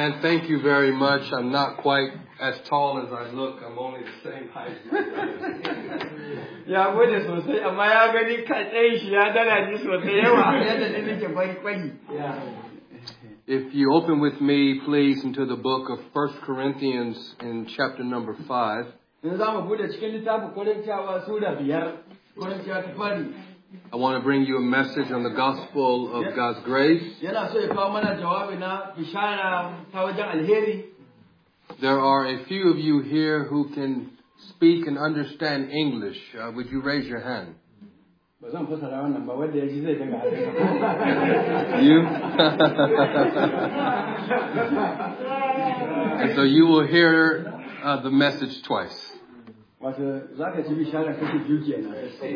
Man, thank you very much. I'm not quite as tall as I look. I'm only the same height. Ya gode sosai amma ya gani ka tsayin shi ya dara ji sosai yawa yadda ne nake kwari. If you open with me, please, into the book of 1 Corinthians in chapter number 5. Yanzu za mu bude cikin littafin Korintiyawa sura 5. Korintiyawa ta fari. I want to bring you a message on the gospel of God's grace. Yana so ya kawo mana jawabi na bishara ta wajen alheri. There are a few of you here who can speak and understand English. Would you raise your hand? Ba zan fasara wannan ba wanda ya ji zai dinga haka. You? And so you will hear the message twice. Wato zaka ji bishara kake biyu kenan.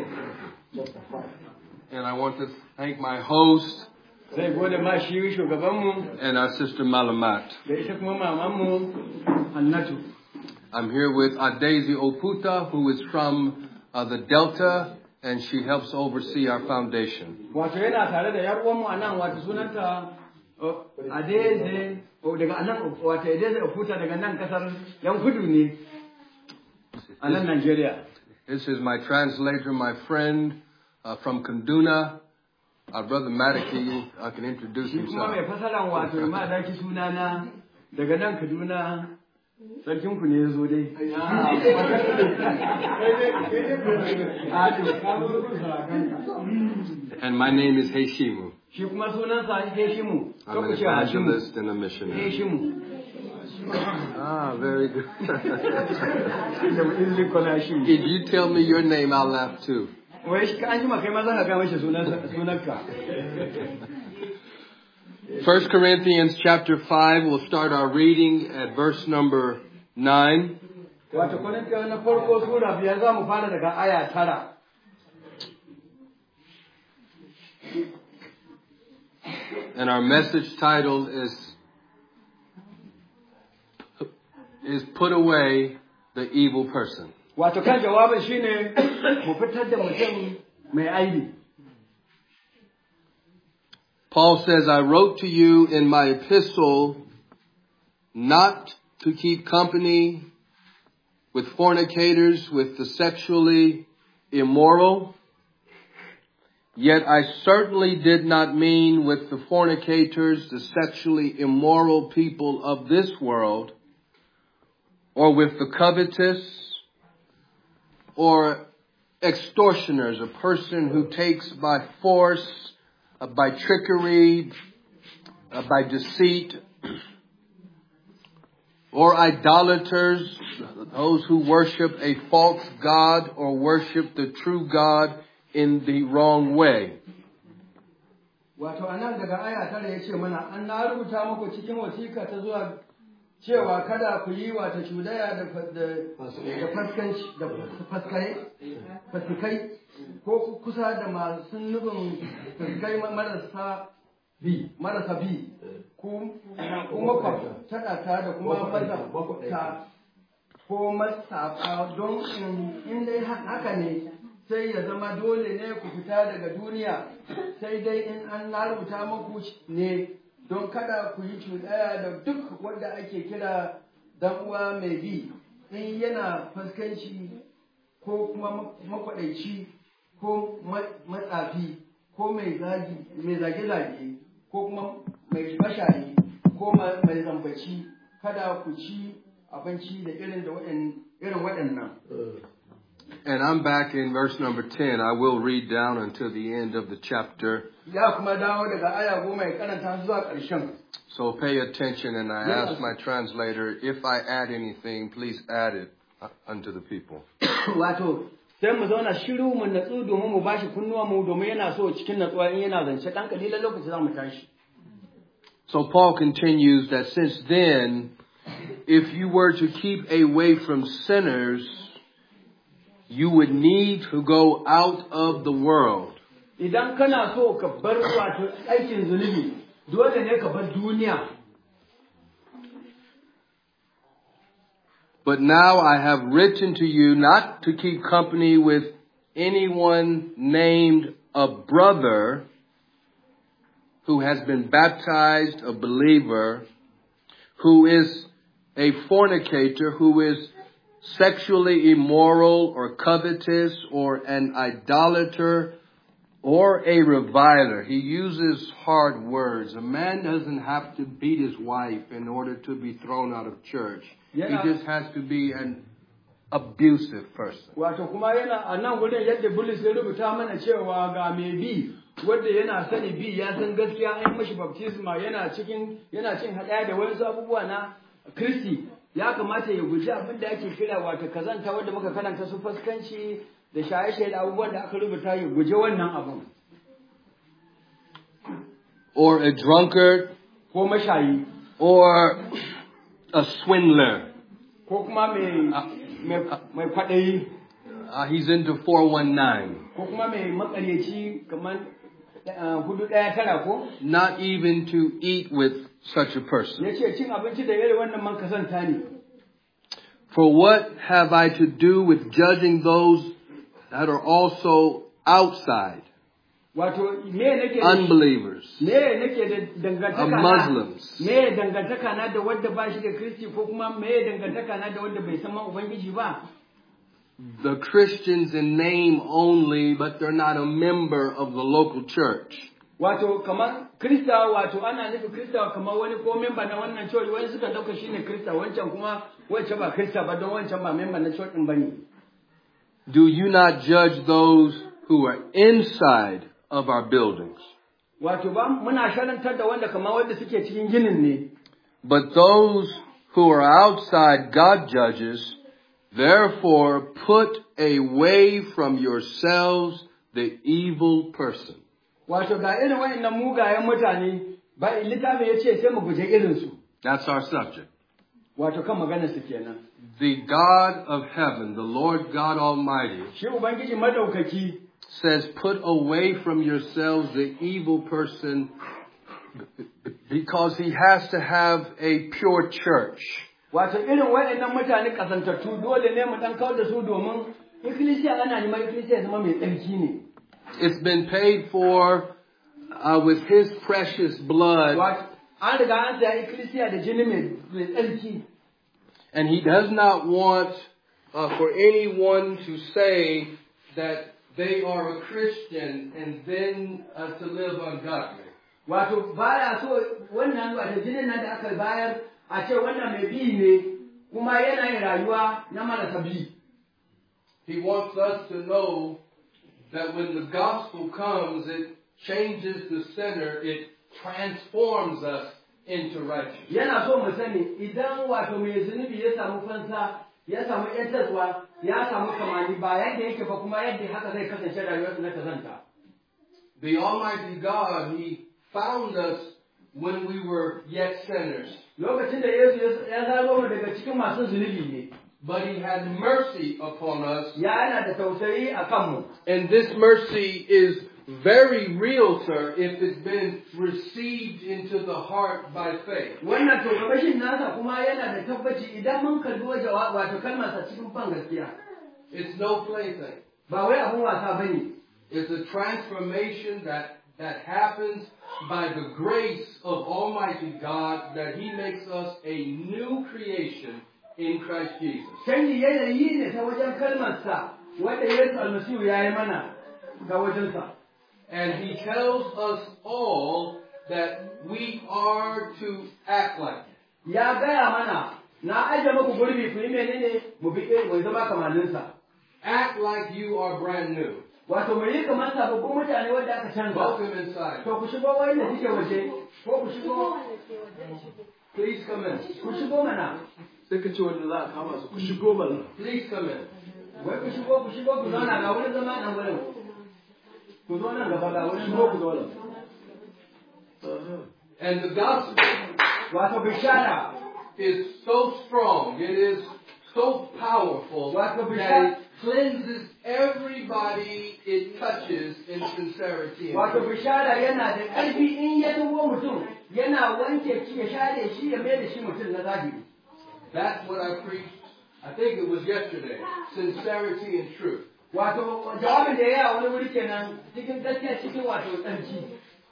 And I want to thank my host Zai gode ma shi shugabanmu and our sister Malamat. da ita kuma mamanmu Hannatu. I'm here with Adezi Oputa, who is from the Delta, and she helps oversee our foundation. Wato yana tare da yar uwanmu anan wato sunanta Adezi daga anan wato Adezi Oputa daga nan kasar yan kudu ne a nan Nigeria. This is my translator, my friend from Kaduna, our brother Madaki. I can introduce Shi kuma himself. mai fasaran wato ma daki sunana daga nan Kaduna sarkin ku ne yazo dai. And my name is Heishimu. Shi kuma sunansa Heshimu. I'm an evangelist and a missionary. Heshimu. Ah, very good. If If you tell me your name, I'll laugh too. wai shi an jima kai ma za ka ga mashi sunanka. 1 Corinthians chapter 5, we'll start our reading at verse number 9. Wato Korintiyawa na farko sura 5 za mu fara daga aya 9. And our message title is Put Away the Evil Person. Wato kan jawabin shine mu fitar da mutum mai aibi. Paul says, I wrote to you in my epistle not to keep company with fornicators, with the sexually immoral. Yet I certainly did not mean with the fornicators, the sexually immoral people of this world, or with the covetous, or extortioners, a person who takes by force, by trickery, by deceit, or idolaters, those who worship a false god or worship the true God in the wrong way. Wato anan daga aya 9 yace mana an na rubuta muku cikin wasiƙa ta zuwa cewa kada ku yi wata cudaya da faskai ko kusa da masu nufin faskai marasa bi kuma makwabta da kuma mazaɓta ko masafa don in dai haka ne sai ya zama dole ne ku fita daga duniya sai dai in an rubuta muku ne don kada ku yi cuɗaya da duk wanda ake kira dan uwa mai bi in yana fuskanci ko kuma makwaɗaici ko matsafi ko mai zage-zage ko kuma mai mashayi ko mai zambaci kada ku ci abinci da irin waɗannan. And I'm back in verse number 10. I will read down until the end of the chapter. So pay attention, and I ask my translator, if I add anything, please add it unto the people. Sai mu zauna shiru mu natsu domin mu bashi kunnuwa mu domin yana so cikin natsuwa in yana zance dan kalilan lokaci za mu tashi. So Paul continues that since then, if you were to keep away from sinners, you would need to go out of the world. Idan kana so ka bar wato aikin zunubi, dole ne ka bar duniya. But now I have written to you not to keep company with anyone named a brother who has been baptized, a believer, who is a fornicator, who is sexually immoral or covetous or an idolater or a reviler. He uses hard words. A man doesn't have to beat his wife in order to be thrown out of church. He just has to be an abusive person. Wato kuma yana a nan wurin yadda Bulus ya rubuta mana cewa ga mai bi wanda yana sani bi ya san gaskiya an mashi baptisma yana cin hadaya da wasu abubuwa na Kristi ya kamata ya guji abin da ake kira wato kazanta wanda muka karanta su fuskanci da shaye-shaye da abubuwan da aka rubuta ya guje wannan abun. Or a drunkard. Ko mashayi. Or a swindler. Ko kuma mai kwaɗayi. He's into 419. Ko kuma mai makaryaci kamar 419 ko? Not even to eat with such a person. Yace cin abinci da irin wannan man kazanta ne. For what have I to do with judging those that are also outside? Wato me nake unbelievers, me nake da dangantaka na Muslims, me dangantaka na da wanda ba shi da Kristi ko kuma me dangantaka na da wanda bai san Ubangiji ba? The Christians in name only, but they're not a member of the local church. Wato kamar Krista wato ana nufin Krista kamar wani ko member na wannan church wani suka dauka shine Krista wancan kuma wancan ba Krista ba don wancan ba member na church din bane. Do you not judge those who are inside of our buildings? Wato ba muna sharantar da wanda kamar wanda suke cikin ginin ne. But those who are outside God judges. Therefore put away from yourselves the evil person. Wato ga irin wayannan mugayen mutane ba littafin yace sai mu guje irin su. That's our subject. Wato kan maganar su kenan. The God of heaven, the Lord God Almighty, shi Ubangiji madaukaki, says put away from yourselves the evil person because he has to have a pure church. Wato irin waɗannan mutane kasantattu dole ne mu dan kawar da su domin ikkilisiya ana neman ikkilisiya zama mai tsarki ne. It's been paid for with his precious blood. An riga an saya ikkilisiya da jini mai tsarki. And he does not want for anyone to say that they are a Christian and then to live ungodly. Wato baya so wannan wato jinin nan da aka bayar a ce wannan mai bi ne kuma yana yin rayuwa na marasa bi. He wants us to know that when the gospel comes, it changes the sinner, it transforms us into righteousness. Yana so mu sani idan wato mai zunubi ya samu fansa, ya samu yantarwa, ya samu kamani ba yadda yake ba kuma yadda haka zai kasance rayuwarsa na kazanta. The Almighty God, He found us when we were yet sinners. Lokacin da Yesu ya zaro mu daga cikin masu zunubi ne. But He had mercy upon us. Ya yana da tausayi a kanmu. And this mercy is very real, sir, if it's been received into the heart by faith. Wannan tausayin nasa kuma yana da tabbaci idan mun kalli wato kalmarsa cikin ban gaskiya. It's no plaything. Ba wai abun wasa bane. It's a transformation that happens by the grace of Almighty God, that He makes us a new creation in Christ Jesus. Canji yanayi ne ta wajen kalmarsa wanda Yesu Almasihu ya yi mana ga wajensa. And He tells us all that we are to act like it. Ya gaya mana na aje muku gurbi ku yi menene mu bi mu zama kamanninsa. Act like you are brand new. Wato mu yi kamar sababbin mutane wanda aka canza. Welcome inside. To ku shigo wanda suke waje ko ku shigo. Please come in. Ku shigo mana. Sai ka ce wanda za a kama su ku shigo mana. Please come in. Wai ku shigo ku zauna ga wurin zama nan wurin. Ku zo nan gaba ga wurin Shigo ku zauna. And the gospel wato bishara is so strong, it is so powerful that it cleanses everybody it touches in sincerity. Wato bishara yana da ƙarfi in ya tuwo mutum yana wanke shi ya share shi ya mai da shi mutum na zahiri. That's what I preached, I think it was yesterday, sincerity and truth. Wato jawabin da ya wani wuri kenan cikin gaskiya cikin wato tsarki.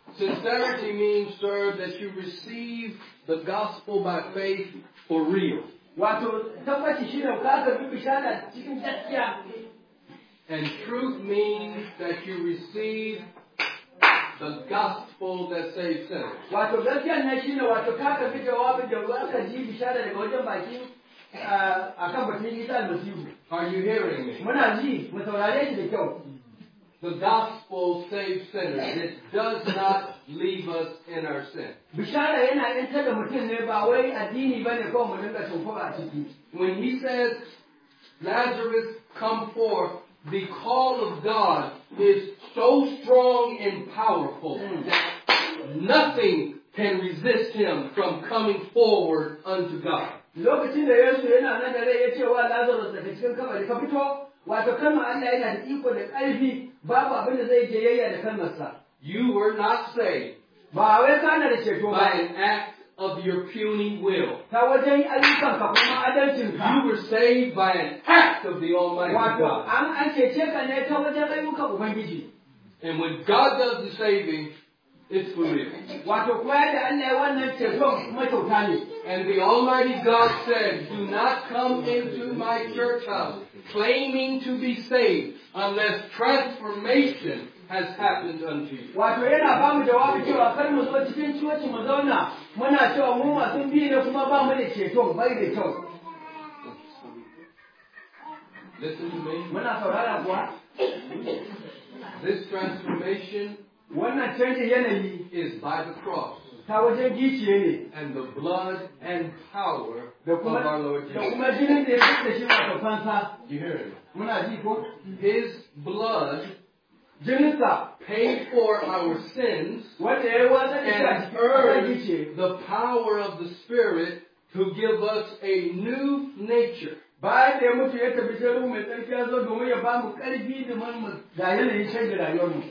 Sincerity means, sir, that you receive the gospel by faith for real. Wato tabbaci shi ne ka karbi bishara cikin gaskiya. And truth means that you receive the gospel that saves sinners. Wato gaskiya ne shi ne wato ka karbi jawabin da aka ji bishara daga wajen baki akan batun Isa Almasihu. Are you hearing me? Muna ji, mu saurare shi da kyau. The gospel saves sinners. It does not leave us in our sin. Bishara yana yantar da mutum ne ba wai addini bane kawai mu dinga tofa a ciki. When he says, Lazarus, come forth, the call of God is so strong and powerful that nothing can resist him from coming forward unto God. Lokacin da Yesu yana nan da rai ya ce wa Lazarus daga cikin kabari ka fito, wato kalmar Allah yana da iko da ƙarfi, babu abin da zai jayayya da kalmarsa. You were not saved Ba wai kana da ceto by ba. an act of your puny will. Ta wajen ayyukanka kuma adalcinka. You were saved by an act of the Almighty Wato God. an cece ka ne ta wajen ayyukan Ubangiji. And when God does the saving, it's for real. Wato kuma yadda Allah ya wannan ceton kuma kyauta ne. And the Almighty God said, do not come into my church house claiming to be saved unless transformation has happened unto you. Wato yana ba mu jawabi cewa kar mu zo cikin coci mu zauna muna cewa mu masu bi ne kuma ba mu da ceton bai da kyau. Listen to me. Muna saurara kuwa. This transformation Wannan canjin yanayi is by the cross ta wajen giciye ne. and the blood and power Da of our kuma Lord da Jesus. kuma jinin da ya fi da shi wato fansa. You hear it? Muna ji ko? His blood Jininsa paid for our sins wanda ya yi watsa da shi a and cikin ƙasar earned giciye. the power of the Spirit to give us a new nature. Bayan da ya mutu ya tafi sai ruhu mai tsarki ya zo domin ya ba mu ƙarfi da mu ga yanayin canza rayuwarmu.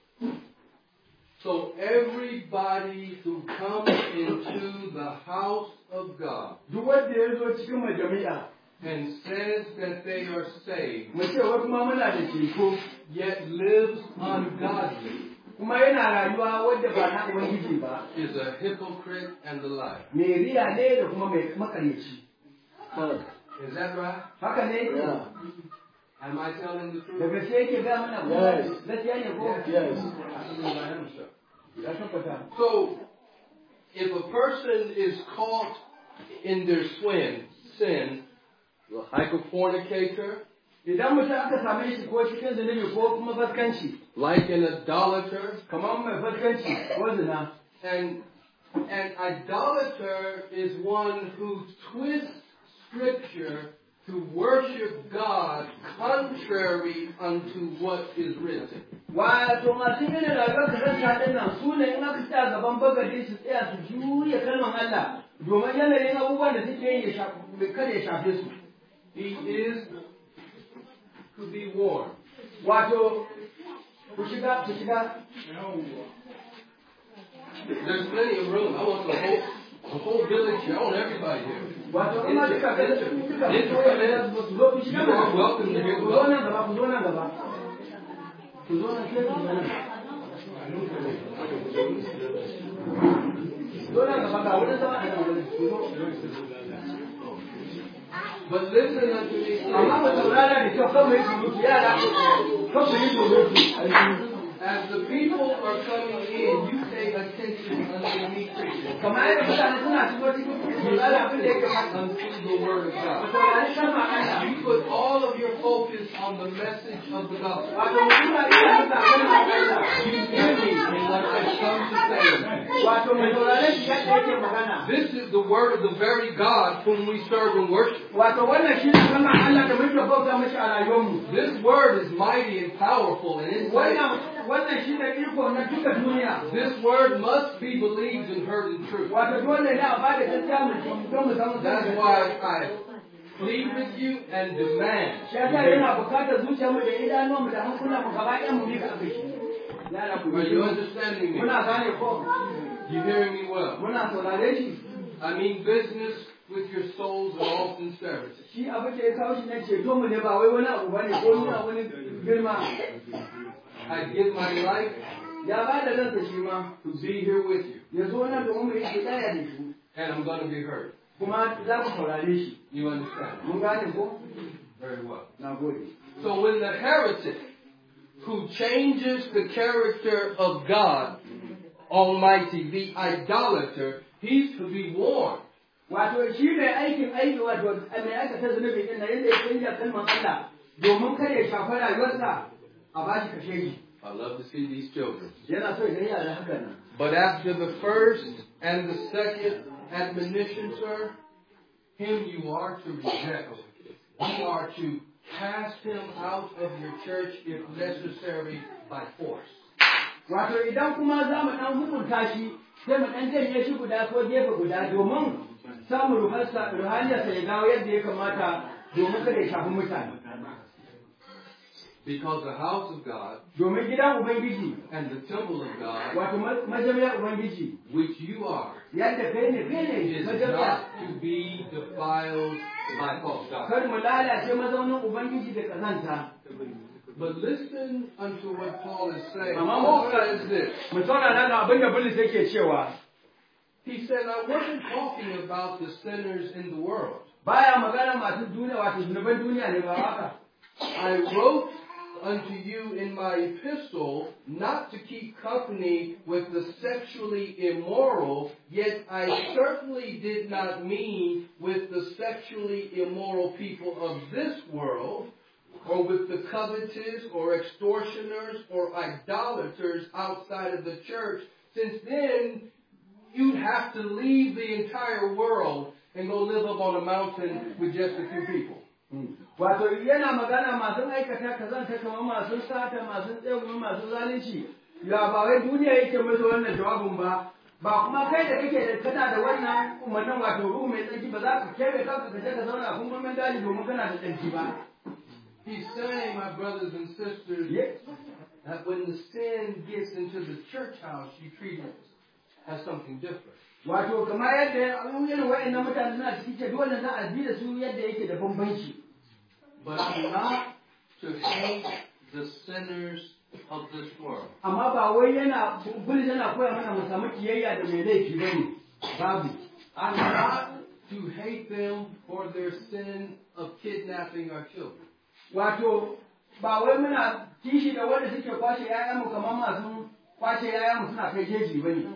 So everybody who comes into the house of God Duk wanda ya zo cikin majami'a and says that they are saved, mu ce wai kuma muna da ceto yet lives ungodly, kuma yana rayuwa wadda ba na Ubangiji ba. is a hypocrite and a liar. Mai riya ne da kuma mai makaryaci. Is that right? Haka ne? Am I telling the Da truth? gaske yake ga mana kuma Yes. gaskiya ne ko? I believe I am, sir. Ya tabbata. So, if a person is caught in their sin, like a fornicator, Idan mutum aka same shi ko cikin zunubi ko kuma faskanci, like an idolater, kamar mai faskanci ko zina, and an idolater is one who twists Scripture to worship God contrary unto what is written. wato masu irin rayuwar kazanta ɗin nan su ne in aka tsaya gaban bagade su tsaya su juya kalmar Allah domin yanayin abubuwan da suke yi kada ya shafe su. He is to be warned. Wato, ku shiga. There's plenty of room. I want the whole village here. I want everybody here. Wato, kuma duka You are welcome to hear ku the zo gospel. nan gaba, ku zo nan gaba. Ku zo nan sai ku zo nan. Zo nan gaba ga wurin zama a nan wurin. Ku zo. But listen unto me. Amma ba saurara da kyau kan mu yi surutu yara kan mu yi surutu. As the people are coming in, you pay attention unto me preaching. Kamar yadda mutane suna shigo cikin ku saurara abin da yake faɗa. Unto the word of Ku God. saurari kalmar Allah. You put all of your focus on the message of the gospel. Wato mutum na iya nuna kalmar Allah. You hear me in what I've come to say. Wato mai saurare shi yadda yake magana. This is the word of the very God whom we serve and worship. Wato wannan shi ne kalmar Allah da muke bauta mashi a rayuwarmu. This word is mighty and powerful and insightful. Wannan shi ne iko na duka duniya. This word must be believed and heard in truth. Wato dole ne a ba da gaskiya mu don mu zama That's why I plead with you and demand. shi yasa yana bukatar zuciyarmu da idanuwanmu da hankulanmu gaba ɗayan mu mika abin shi. Yara ku Are you yi. understanding me? Muna gane ko? You hearing me well? Muna saurare shi. I mean business with your souls in all sincerity. Shi abin da ya kawo shi na ceto mu ne ba wai wani abu bane ko nuna wani girma. I give my life ya ba da ransa shi ma to be here with you. ya zo nan domin mu yi kidaya da shi And I'm going to be heard. kuma za ku saurare shi. You understand? Mun gane ko? Very well. Na gode. So when the heretic who changes the character of God Almighty, the idolater, he's to be warned. Wato shi mai aikin aiki wato mai aikata zunubi din na yadda ya canja kalmar Allah domin kada ya shafi rayuwarsa a ba shi kashe shi. I love to see these children. Yana so idan yara haka nan. But after the first and the second admonition, sir, him you are to reject. You are to cast him out of your church if necessary by force. Wato idan kuma za mu ɗan hukunta shi sai mu ɗan janye shi guda ko gefe guda domin samun ruhaniyarsa ya dawo yadda ya kamata domin kada ya shafi mutane. Because the house of God Domin gidan Ubangiji and the temple of God, wato majami'ar Ubangiji which you are, yadda kai ne is majami'a. not to be defiled by false doctrine. Kar mu lalace mazaunin Ubangiji da ƙazanta. But listen unto what Paul is saying. Amma Paul says this. mu saurara ga abin da Bulus yake cewa. He said, I wasn't talking about the sinners in the world. Baya magana masu duniya wato zunuban duniya ne ba haka. I wrote unto you in my epistle not to keep company with the sexually immoral, yet I certainly did not mean with the sexually immoral people of this world, or with the covetous, or extortioners, or idolaters outside of the church, since then you'd have to leave the entire world and go live up on a mountain with just a few people. Wato yana magana masu aikata kazanta kamar masu sata, masu tsegumi, masu zalunci. Ya ba wai duniya yake musu wannan jawabin ba. Ba kuma kai da kake da kana da wannan umarnin wato ruhu mai tsarki ba za ka kebe kanka ka je ka zauna a kungumin daji domin kana da tsarki ba. He's saying, my brothers and sisters, that when the sin gets into the church house, you treat it as something different. Wato kamar yadda irin wa'annan mutane suna cikin ce dole za a bi da su yadda yake da bambanci. But I'm not to hate the sinners of this world. Amma ba wai yana Bulus yana koya mana mu samu kiyayya da mai laifi bane. Babu. I'm not to hate them for their sin of kidnapping our children. Wato ba wai muna kishi da wanda suke kwashe ƴaƴanmu kamar masu kwashe ƴaƴanmu suna kai jeji bane.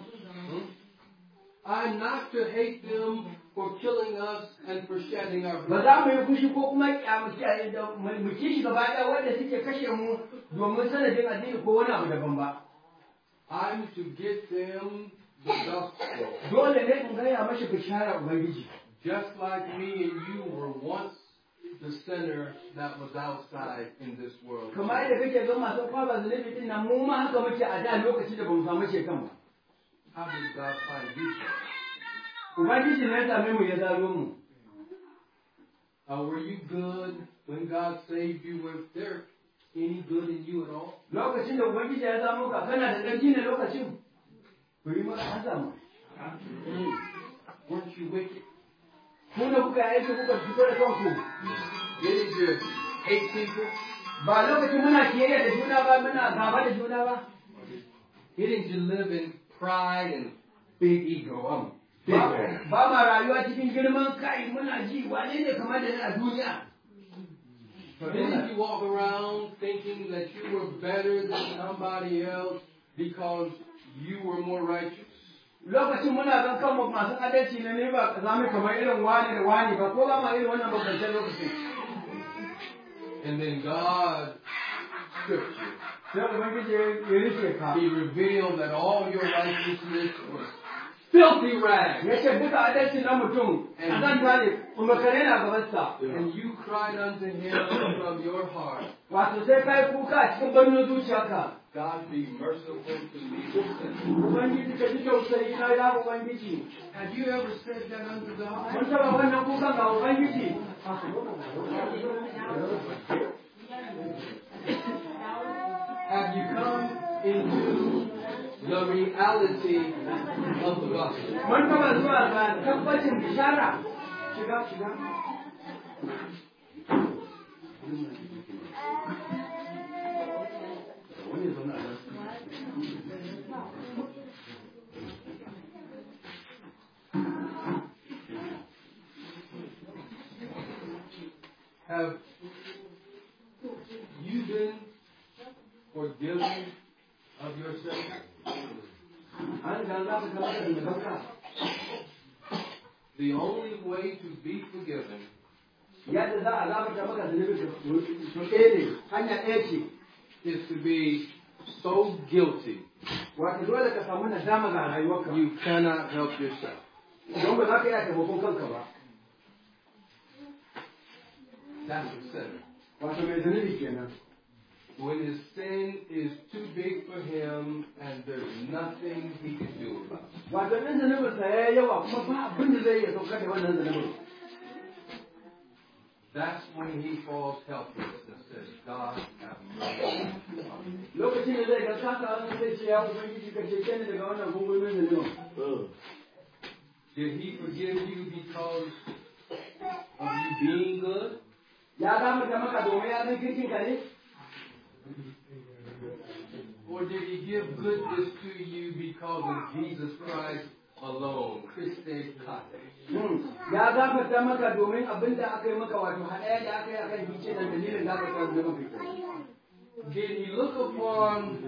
I'm not to hate them for killing us and for shedding our Ba blood. za mu yi fushi ko kuma mu kishi gaba ɗaya wanda suke kashe mu domin sanadin addini ko wani abu daban ba. I'm to get them the gospel. Dole ne in gaya mashi bishara Ubangiji. Just like me and you were once the sinner that was outside in this world. Kamar yadda kake ga masu kwaba zunubi din nan mu ma haka muke a da lokacin da bamu samu shekan ba. How did God find you? Ubangiji ne ya same mu ya zaro mu. Were you good when God saved you? Was there any good in you at all? Lokacin da Ubangiji ya zamo ka kana da ƙarfi ne lokacin. Ku yi maka an samu. Weren't you wicked? Ku da kuka yi aiki kuka fito da kanku. Didn't you hate people? Ba lokacin muna kiyayya da juna ba muna gaba da juna ba. Didn't you live in pride and big ego? Ba ma rayuwa cikin girman kai muna ji wane ne kamar da ni a duniya. Didn't you walk around thinking that you were better than somebody else because you were more righteous? Lokacin muna gan kanmu masu adalci ne ba za mu kamar irin wani da wani ba ko ba ma irin wannan babban lokacin. And then God stripped you. Sai Ubangiji ya rufe ka. He revealed that all your righteousness was filthy rags. Ya ce duka adalci na mutum zan gane kuma kare na gabansa. And you cried unto him from your heart, Wato sai kai kuka a cikin birnin zuciyarka. God be merciful to me, the sinner. Ubangiji ka ji tausayi na ya Ubangiji. Have you ever said that unto God? Mun taɓa wannan kukan ga Ubangiji. Have you come into the reality of the gospel? Mun taɓa zuwa ga tabbacin bishara. Shiga. zunubanka. The only way to be forgiven Yadda za a gafarta maka zunubi to ɗaya ne, hanya ɗaya ce. is to be so guilty Wato dole ka samu nadama ga rayuwarka. you cannot help yourself. Don ba za ka iya taimakon kanka ba. That's a sinner. Wato mai zunubi kenan. When his sin is too big for him and there's nothing he can do about it. Wato ɗin zunubinsa ya yi yawa kuma ba abin da zai iya saukar da wannan zunubin. That's when he falls helpless and says, God have mercy. Lokacin da zai ga kasa wani zai ce ya Ubangiji ka cece ni daga wannan gungumin zunubin. Did he forgive you because of you being good? Ya gafarta maka domin ya san kirkin ka ne? Or did he give goodness to you because of Jesus Christ alone? Christe Kate. Ya gafarta maka domin abin da aka yi maka wato haɗaya da aka yi akan hice da dalilin gafarta da maka. Did he look upon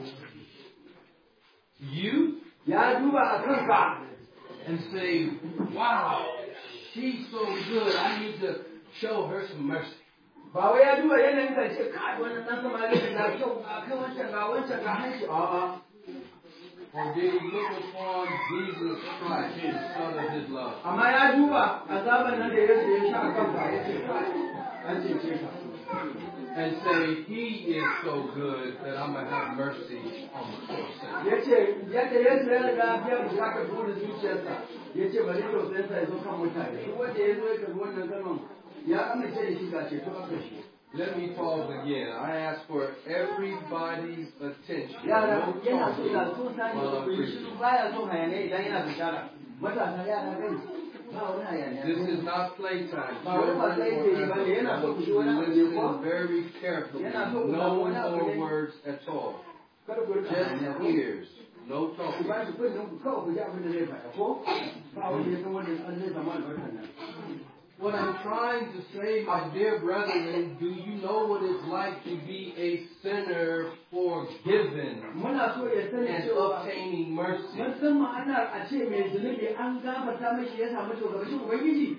you Ya duba a kanka and say, wow, she's so good, I need to show her some mercy? ba wai ya duba yanayin ka ce kai wannan ɗan samari da na kyau a kan wancan ga hanci a'a. Or did he look upon Jesus Christ, the Son of his love? Amma ya duba azaban nan da ya sha a kanka ya ce kai an cece ka. And say, he is so good that I'm going to have mercy on my soul sin. Ya ce yadda Yesu ya riga biya bukatar buɗe zuciyarsa ya ce bari tausayinsa ya zo kan mutane. Duk wanda ya zo ya karbi wannan kalman ya amince da shi ga ceto aka shi. Let me pause again. I ask for everybody's attention. Yara No yana so da talking so sani while da I'm kuyi preaching. shi baya so hayaniya idan yana bishara. Matasa yara gani ba wani hayaniya. This is not playtime. Ba wani wasa yake yi ba ne yana so ku shi wani abu ne ko? Listen very carefully. Yana so ku No samu wani abu more ne. words at all. Kada ku rika Just hayaniya ko? ears. No Ku talking. ba shi kunnen ku kawai ku ji abin da zai faɗa ko? Ba wanda ya san wanda an zai samu albarkar nan. What I'm trying to say, my dear brethren, do you know what it's like to be a sinner forgiven Muna so ya sani and cewa obtaining mercy? mun san ma'anar a ce mai zunubi an gafarta mashi ya samu shugabancin Ubangiji.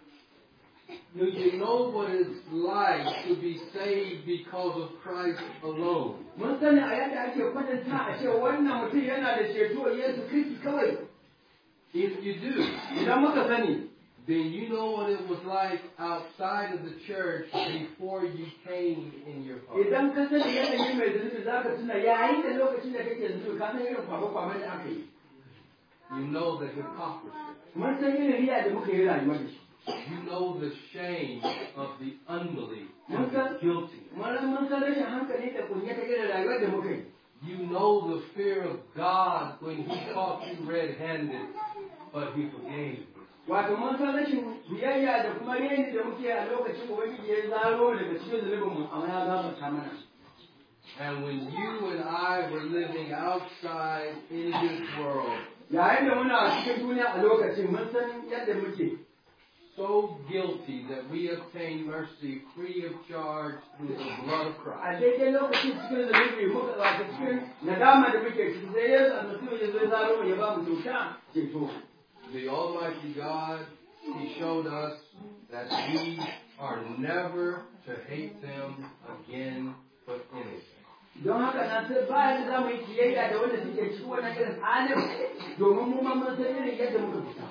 Do you know what it's like to be saved because of Christ alone? Mun sani a yadda ake kwatanta a ce wannan mutum yana da ceto Yesu Kristi kawai. If you do, Idan muka sani, then you know what it was like outside of the church before you came in your heart. idan ka sani yanayin mai zunubi za ka tuna yayin da lokacin da kake zunubi ka san irin kwame-kwamen da aka yi. You know the hypocrisy. Mun san irin riya da muka yi rayuwa da shi. You know the shame of the unbelief Mun and san the guilty. mun san rashin hankali da kunya ta irin rayuwar da muka yi. You know the fear of God when He caught you red-handed, but He forgave you. Wato mun san rashin biyayya da kuma reni da muke a lokacin Ubangiji ya zaro daga cikin zunubinmu amma ya gafarta mana. And when you and I were living outside in this world, Yayin da muna cikin duniya a lokacin mun san yadda muke. so guilty that we obtain mercy free of charge through the blood of Christ. A daidai lokacin cikin zunubi muka wato cikin nadama da muke ciki sai Yesu almasihu ya zo ya zaro ya ba mu kyauta ceto. The Almighty God, He showed us that we are never to hate them again for anything. Don haka na sai bayan da za mu yi kiyayya da wanda suke cikin wannan irin halin domin mu ma mun san irin yadda muka fita.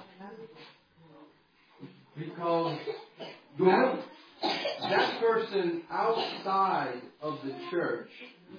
Because Domin that person outside of the church,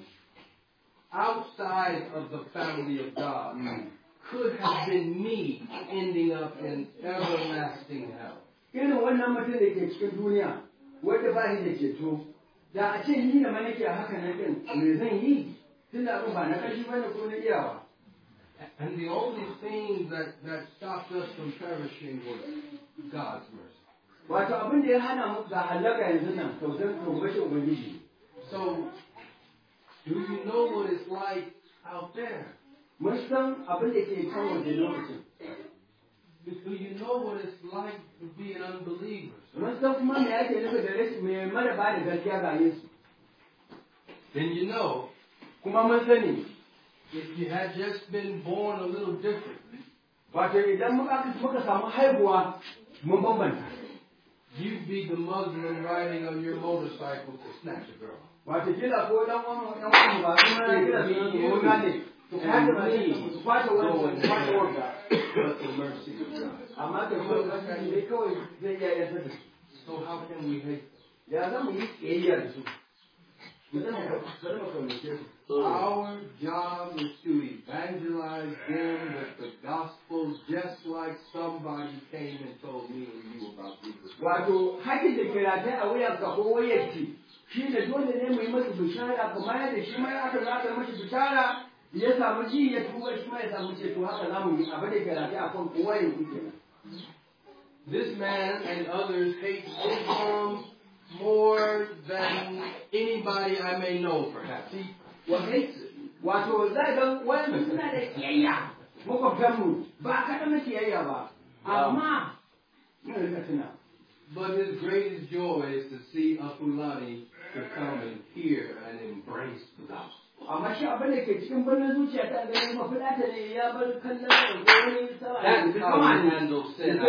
outside of the family of God, could have been me ending up in everlasting hell. irin wannan mutum da ke cikin duniya wanda ba shi da ceto da a ce ni da ma nake a haka nan din me zan yi tun da abin ba na kashi bane ko na iyawa. And the only thing that stopped us from perishing was God's mercy. Wato abin da ya hana mu ga halaka yanzu nan tausayin tsohon Ubangiji. So, do you know what it's like out there? Mun san abin da ke kan wajen lokacin. Do you know what it's like to be an unbeliever? Mun san kuma me ake nufi da rashin me mara ba da gaskiya ga Yesu. Then you know, Kuma mun sani if you had just been born a little differently, Wato idan muka samu haihuwa mun bambanta. You'd be the Muslim riding on your motorcycle to snatch a girl. Wato kila ko dan wani ba kuma kila su gane. To kada ba su fata wani fata wanda. But the mercy of God. Amma da ko ne kawai zai iya yarda da su. So how can we hate them? Ya zamu yi kiyayya da su. Our job is to evangelize them with the gospel, just like somebody came and told me and you about Jesus. Wato hakin da ke rataye a wuyanka ko wayarki shi ne dole ne mu yi masa bishara kamar yadda shi ma aka zaka mashi bishara ya samu ji ya tuba shi ma ya samu ceto haka za mu yi abin da ke rataye a kan kowa ya kuke. This man and others hate Islam more than anybody I may know, perhaps. He hates it. Wato zai ga wani suna da kiyayya makwabtanmu ba kaɗan na kiyayya ba amma muna rika tuna. But his greatest joy is to see Apulani to come and hear and embrace the gospel. Amma shi abin da ke cikin birnin zuciya ta gani mafilata ne ya bar kallon da wani sama That's how he handles sin.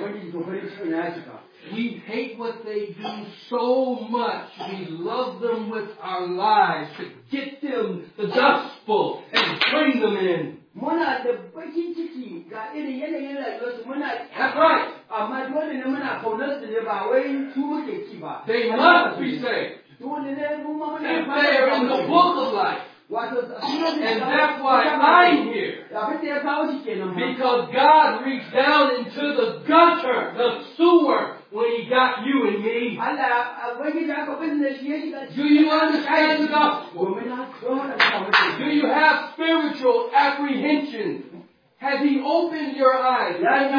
We hate what they do so much. We love them with our lives to get them the gospel and bring them in. Muna da bakin ciki ga irin yanayin rayuwarsu muna. That's right. Amma dole ne muna kaunar su ne ba wai su muke ci ba. They must be saved. Dole ne mu ma muna. If they are in the book of life. And that's why I'm here. Because God reached down into the gutter, the sewer, when He got you and me. Do you understand the gospel? Do you have spiritual apprehension? Has He opened your eyes?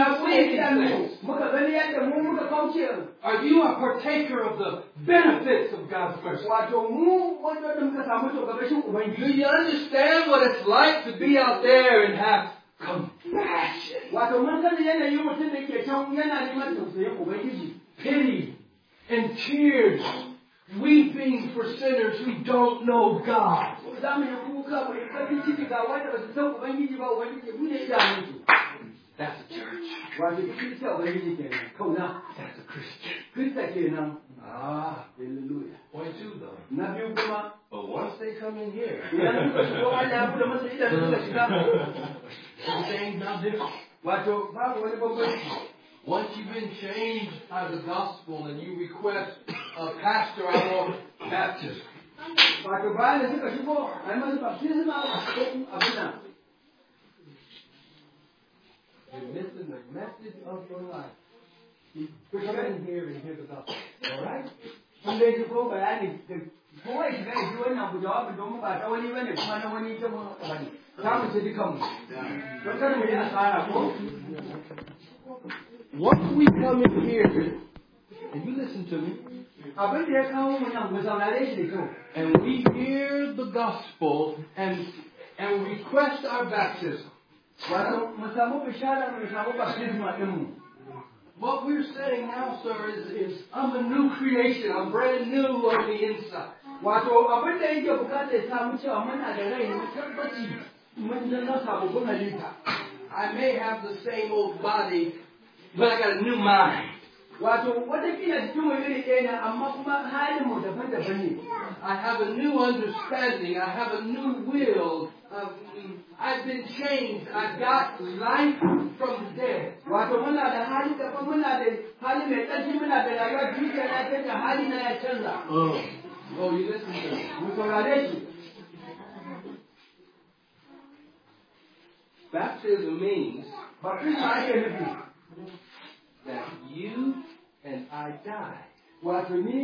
Are you a partaker of the benefits of God's mercy? Do you understand what it's like to be out there and have compassion, pity, and tears, weeping for sinners who don't know God? That's a church. That's a Christian. Hallelujah. Point two, though. But once they come in here, everything's not different. Once you've been changed by the gospel and you request a pastor, I want baptism. You're missing the message of your life. Come in here and hear the gospel. All right? Once we come in here, and you listen to me, and we hear the gospel and request our baptism, what we're saying now, sir, is I'm a new creation. I'm brand new on the inside. I may have the same old body, but I got a new mind. I have a new understanding. I have a new will. I've been changed. I've got life from the dead. Oh, you listen to me. Baptism means that you and I die. I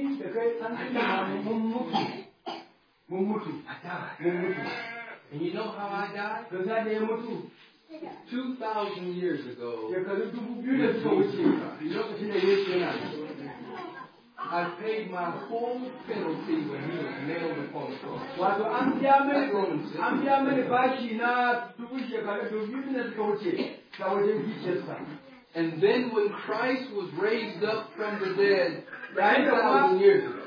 died. And you know how I died? 2,000 years ago. I paid my whole penalty when He was nailed upon the cross. And then when Christ was raised up from the dead 2,000 years ago,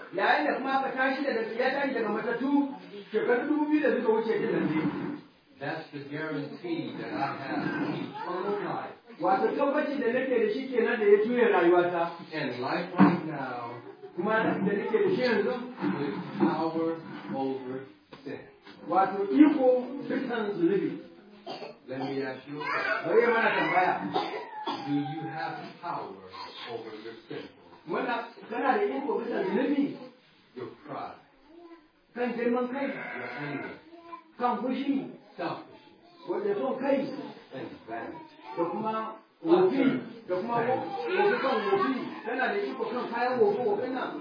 That's the guarantee that I have eternal life. Wato tabbacin da nake da shi kenan da ya juya rayuwata. And life right now Kuma da nake da shi yanzu with power over sin. wato iko bisan zunubi. Let me ask you a question. Bari mana tambaya. Do you have power over your sin? Wannan kana da iko bisan zunubi? Your pride, Kan girman kai, your anger, kan fushi, selfishness, wanda son kai, and vanity. da kuma wofi, da kuma wofi kan wofi. Kana da iko kan kayan wofi nan.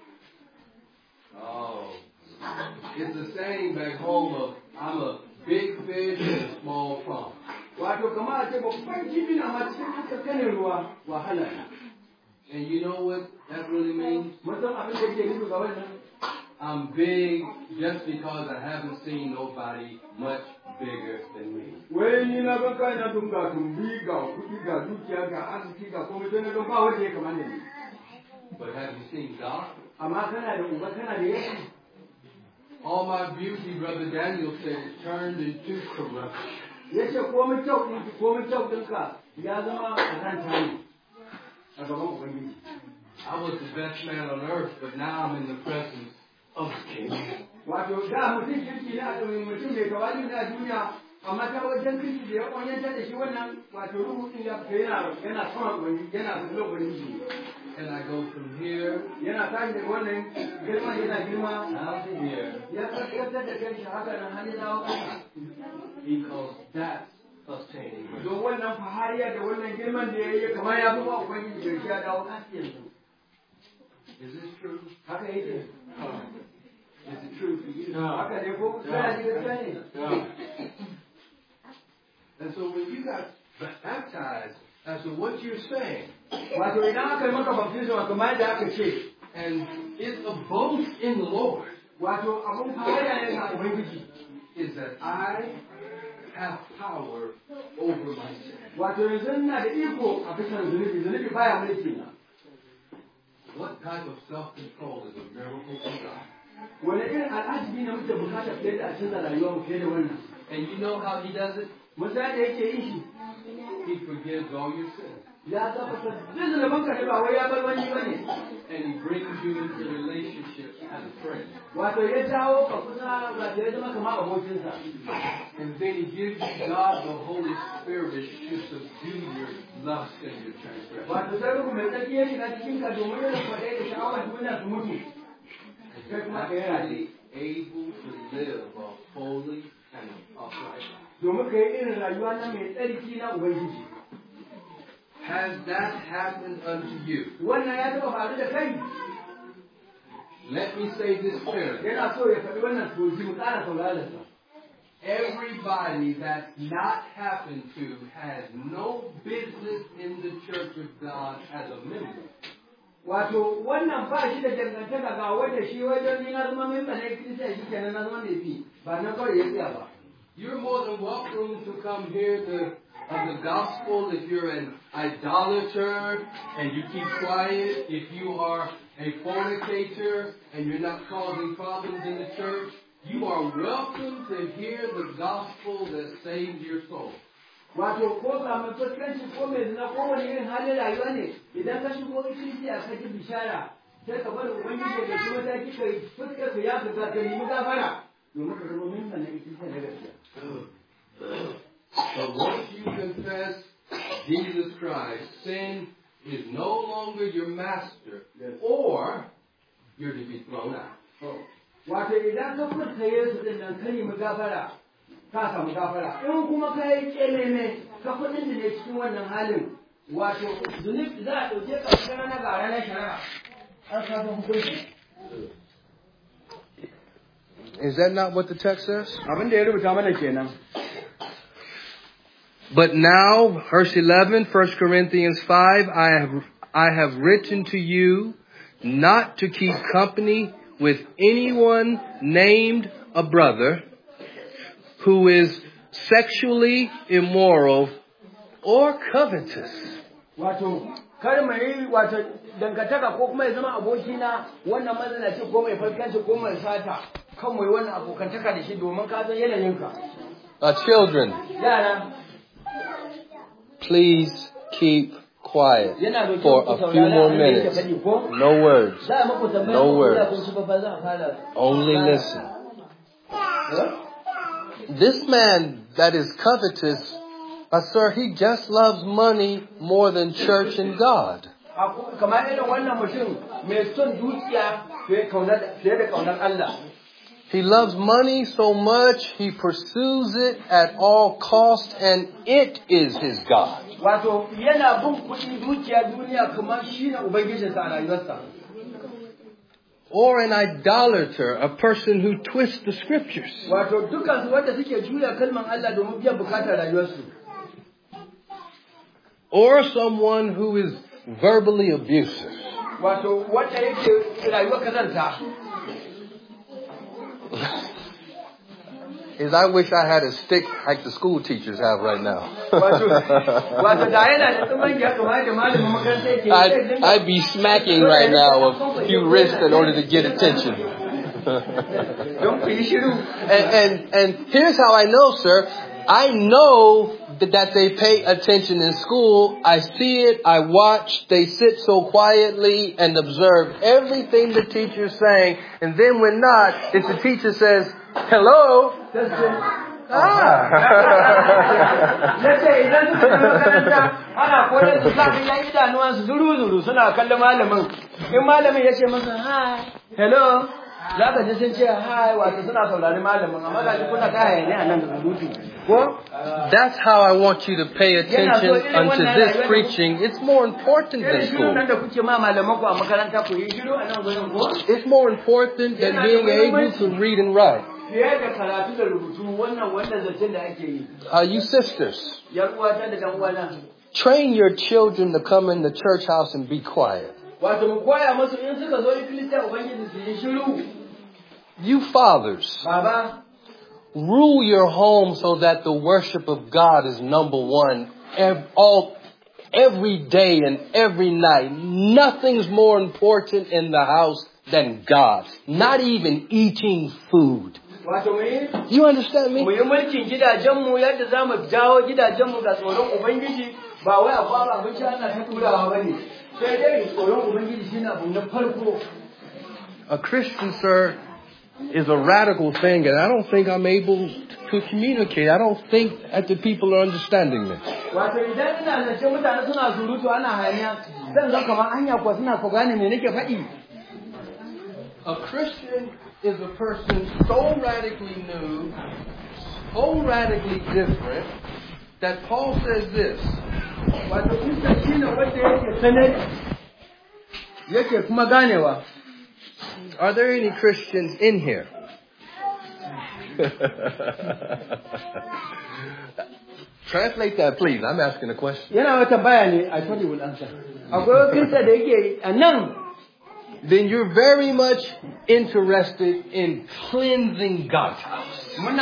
Oh, it's the saying back home of I'm a big fish in a small pond. Wato kama a ce babban kifi na ma cikin kankanin ruwa wahala. And you know what that really means? Mutum abin da ke nufi ga wannan. I'm big just because I haven't seen nobody much bigger than me. Wai ni na ga kai na dunga tumbi ga kuɗi ga dukiya ga arziki ga komai sai na ga ba wanda ya kamar ni. But have you seen God? Amma kana da uba kana da yaki. All my beauty, Brother Daniel said, turned into corruption. Yace komai kyau ɗinka ya zama kazanta ne a gaban Ubangiji. I was the best man on earth, but now I'm in the presence of the King. Wato da mutum kirki ne a domin mutum mai kawali na duniya, amma ta wajen kirki da ya kwanyantar da shi wannan wato ruhu ɗin ya fita yana sama Ubangiji, yana zuwa Ubangiji. And I go from here Yana tashi daga wannan girma yana girma. down to here Ya karkatar da kai shi haka nan har ya dawo ƙasa. because that's obtaining mercy. Don wannan fahariya da wannan girman da ya yi kamar ya fi ba Ubangiji da shi ya dawo ƙasa yanzu. Is this true? Haka yake. Is it true for you? Haka ne ko kana ji gaskiya ne. And so when you got baptized, as to what you're saying, Wato idan aka yi maka baptism kamar yadda aka ce, and it's a boast in the Lord, wato abun fahariya ne ga Ubangiji. is that I have power over my sin. Wato yanzu ina da iko a bisan zunubi, zunubi baya mulki na. What type of self-control is a miracle from God? Wani irin al'ajibi ne muke bukata fiye da a canza rayuwa mu fiye da wannan. And you know how he does it? Misali da yake yin shi, He forgives all your sins. ya tabbatar duk zunuban ka ne ba wai ya bar wani ba ne. And he brings you into relationship as a friend. Wato ya jawo ka kusa wato ya zama kamar abokinsa. And then he gives you God the Holy Spirit to subdue your lust and your transgression. Wato sai ruhu mai tsarki ya shiga cikin ka domin yana kwaɗe da sha'awar duniya su mutu. Kai kuma ka yi Actually able to live a holy and upright life. domin ka yi irin rayuwa na mai tsarki na Ubangiji. Has that happened unto you? Wannan ya taɓa faru da kai. Let me say this clearly. Yana so ya faɗi wannan soji mu ƙara saurararsa. Everybody that's not happened to has no business in the church of God as a member. Wato wannan ba shi da dangantaka ga wanda shi wajen ni na zama memba na Kirista shi kenan na zama mai bi ba na kawai ya tsaya ba. You're more than welcome to come hear the gospel if you're an idolater and you keep quiet, if you are a fornicator and you're not causing problems in the church. You are welcome to hear the gospel that saves your soul. Wato ko ga mai fuskanci ko mai zina ko wani irin halin rayuwa ne idan ka shigo Kirista ka ji bishara sai ka bari Ubangiji da kuma ta kika fuskar ka ya fita ka nemi gafara domin ka zama memba na Kirista na gaskiya. But once you confess Jesus Christ, sin is no longer your master, or you're to be thrown out. Wato idan ka furta Yesu din nan ka nemi gafara, ka samu gafara. In kuma ka yi keleme, ka kudin da ne cikin wannan halin, wato zunubi za a ɗauke ka fitar na gara na shari'a. An sabon hukunci. Is that not what the text says? Abin da ya rubuta mana kenan. But now, verse 11, 1 Corinthians 5, I have written to you not to keep company with anyone named a brother who is sexually immoral or covetous. Wato, kar mai wato dangantaka ko kuma ya zama abokina wannan mazanaci ko mai farkanci ko mai sata kan mai wannan abokantaka da shi domin ka san yanayinka. Children, Yara, please keep quiet yana da for kyau ku a few saurari more abin da yake minutes. faɗi ko? No words. Za a muku tambaya No ko words. da kun ci ba za a fara. Only listen. This man that is covetous, sir, he just loves money more than church and God. Kamar irin wannan mutum mai son dukiya fiye da kaunar Allah. He loves money so much, he pursues it at all costs, and it is his God. Wato yana bin kuɗin dukiya duniya kamar shi ne Ubangijinsa a rayuwarsa. Or an idolater, a person who twists the scriptures. Wato dukansu wanda suke juya kalman Allah domin biyan bukatar rayuwarsu. Or someone who is verbally abusive. Wato wanda yake rayuwar kazanta. Is I wish I had a stick like the school teachers have right now. I'd be smacking right now a few wrists in order to get attention. and here's how I know, sir. I know that they pay attention in school. I see it. I watch. They sit so quietly and observe everything the teacher's saying. And then when not, if the teacher says, hello. Ana koyar da sa kan yan idanuwansu zuru-zuru suna kallon malamin. In malamin ya ce masa, hi, hello, za ka ji sun ce, hi, wato suna saurari malamin. Amma ga kuna kaya ne a nan da surutu. That's how I want you to pay attention unto this preaching. It's more important than school. It's more important than being able to read and write. You sisters, train your children to come in the church house and be quiet. You fathers, rule your home so that the worship of God is number one every day and every night. Nothing's more important in the house than God. Not even eating food. You understand me? A Christian, sir, is a radical thing, and I don't think I'm able to communicate. I don't think that the people are understanding me. A Christian is a person so radically new, so radically different, that Paul says this. Are there any Christians in here? Translate that, please. I'm asking a question. I thought you would answer. Then you're very much interested in cleansing God's house.